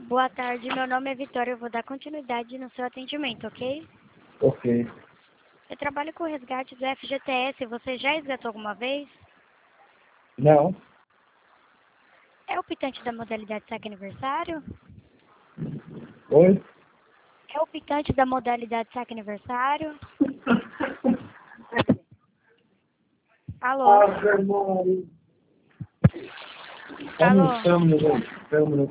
Boa tarde, meu nome é Vitória, eu vou dar continuidade no seu atendimento, ok? Ok. Eu trabalho com resgate do FGTS, você já resgatou alguma vez? Não. É o pitante da modalidade saque aniversário? Oi? É o pitante da modalidade saque aniversário? Alô? Ave Maria. Alô? Espera um minuto.